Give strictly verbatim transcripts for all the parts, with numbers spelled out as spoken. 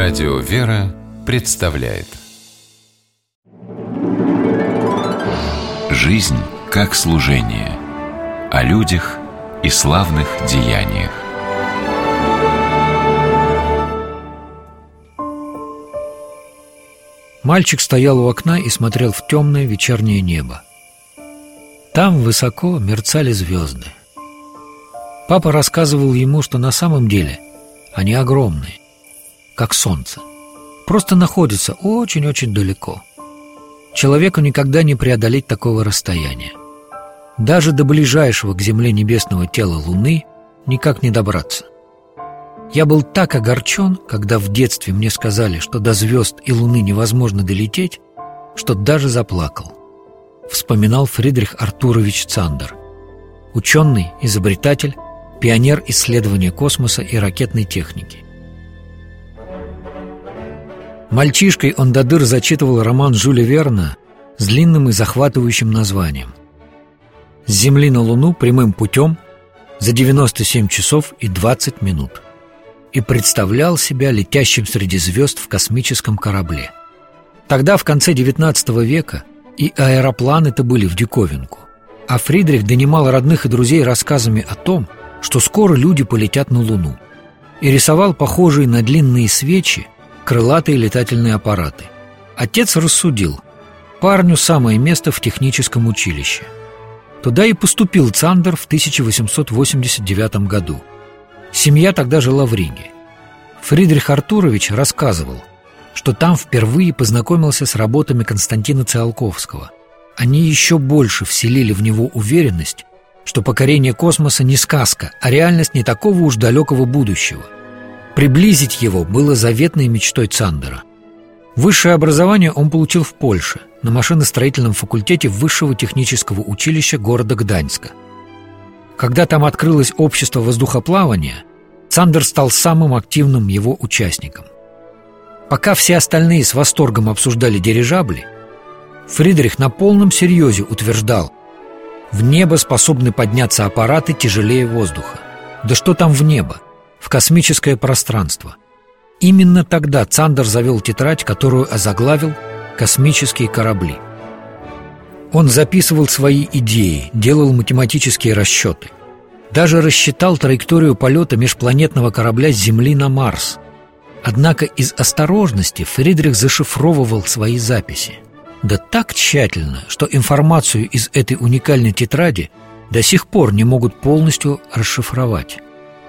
Радио «Вера» представляет «Жизнь как служение». О людях и славных деяниях. Мальчик стоял у окна и смотрел в темное вечернее небо. Там высоко мерцали звезды. Папа рассказывал ему, что на самом деле они огромные, как солнце, просто находятся очень-очень далеко. Человеку никогда не преодолеть такого расстояния. Даже до ближайшего к Земле небесного тела Луны никак не добраться. Я был так огорчен, когда в детстве мне сказали, что до звезд и Луны невозможно долететь, что даже заплакал. Вспоминал Фридрих Артурович Цандер, ученый, изобретатель, пионер исследования космоса и ракетной техники. Мальчишкой он до дыр зачитывал роман Жюля Верна с длинным и захватывающим названием «С Земли на Луну прямым путем за девяносто семь часов и двадцать минут» и представлял себя летящим среди звезд в космическом корабле. Тогда, в конце девятнадцатого века, и аэропланы-то были в диковинку, а Фридрих донимал родных и друзей рассказами о том, что скоро люди полетят на Луну, и рисовал похожие на длинные свечи крылатые летательные аппараты. Отец рассудил: парню самое место в техническом училище. Туда и поступил Цандер в тысяча восемьсот восемьдесят девятом году. Семья тогда жила в Риге. Фридрих Артурович рассказывал, что там впервые познакомился с работами Константина Циолковского. Они еще больше вселили в него уверенность, что покорение космоса не сказка, а реальность не такого уж далекого будущего. Приблизить его было заветной мечтой Цандера. Высшее образование он получил в Польше, на машиностроительном факультете Высшего технического училища города Гданьска. Когда там открылось общество воздухоплавания, Цандер стал самым активным его участником. Пока все остальные с восторгом обсуждали дирижабли, Фридрих на полном серьезе утверждал: в небо способны подняться аппараты тяжелее воздуха. Да что там в небо? В космическое пространство. Именно тогда Цандер завел тетрадь, которую озаглавил «Космические корабли». Он записывал свои идеи, делал математические расчеты. Даже рассчитал траекторию полета межпланетного корабля с Земли на Марс. Однако из осторожности Фридрих зашифровывал свои записи. Да так тщательно, что информацию из этой уникальной тетради до сих пор не могут полностью расшифровать.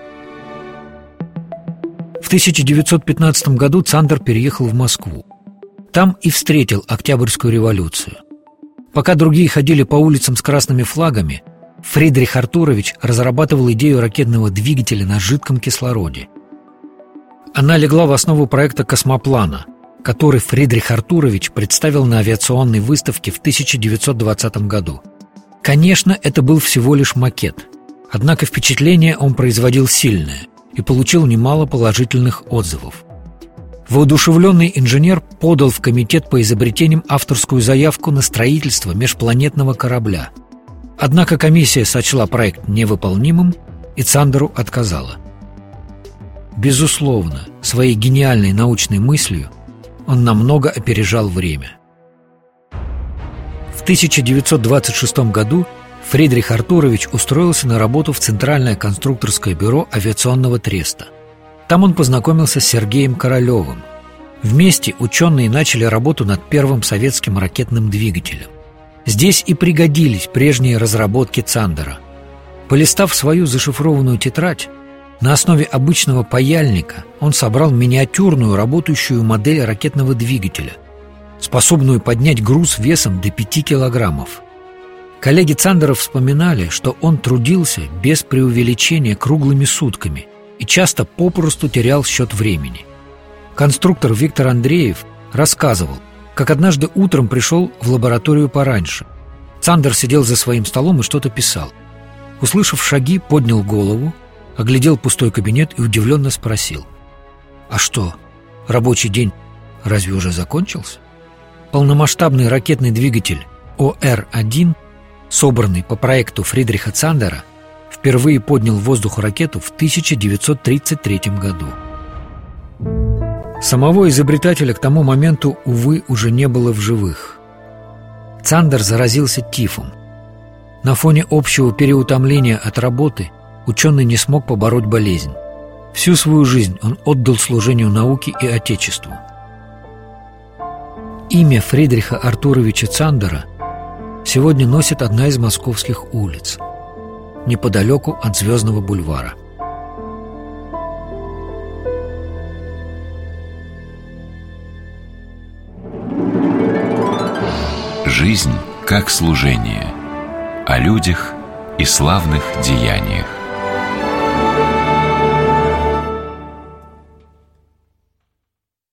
В тысяча девятьсот пятнадцатом году Цандер переехал в Москву. Там и встретил Октябрьскую революцию. Пока другие ходили по улицам с красными флагами, Фридрих Артурович разрабатывал идею ракетного двигателя на жидком кислороде. Она легла в основу проекта космоплана, который Фридрих Артурович представил на авиационной выставке в тысяча девятьсот двадцатом году. Конечно, это был всего лишь макет, однако впечатление он производил сильное и получил немало положительных отзывов. Воодушевленный инженер подал в комитет по изобретениям авторскую заявку на строительство межпланетного корабля. Однако комиссия сочла проект невыполнимым и Цандеру отказала. Безусловно, своей гениальной научной мыслью он намного опережал время. В тысяча девятьсот двадцать шестом году Фридрих Артурович устроился на работу в Центральное конструкторское бюро авиационного треста. Там он познакомился с Сергеем Королевым. Вместе ученые начали работу над первым советским ракетным двигателем. Здесь и пригодились прежние разработки Цандера. Полистав свою зашифрованную тетрадь, на основе обычного паяльника он собрал миниатюрную работающую модель ракетного двигателя, способную поднять груз весом до пяти килограммов. Коллеги Цандера вспоминали, что он трудился без преувеличения круглыми сутками и часто попросту терял счет времени. Конструктор Виктор Андреев рассказывал, как однажды утром пришел в лабораторию пораньше. Цандер сидел за своим столом и что-то писал. Услышав шаги, поднял голову, оглядел пустой кабинет и удивленно спросил: «А что, рабочий день разве уже закончился?» Полномасштабный ракетный двигатель О Р один, собранный по проекту Фридриха Цандера, впервые поднял в воздух ракету в тысяча девятьсот тридцать третьем году. Самого изобретателя к тому моменту, увы, уже не было в живых. Цандер заразился тифом. На фоне общего переутомления от работы ученый не смог побороть болезнь. Всю свою жизнь он отдал служению науке и Отечеству. Имя Фридриха Артуровича Цандера сегодня носит одна из московских улиц, неподалеку от Звездного бульвара. Жизнь как служение, о людях и славных деяниях.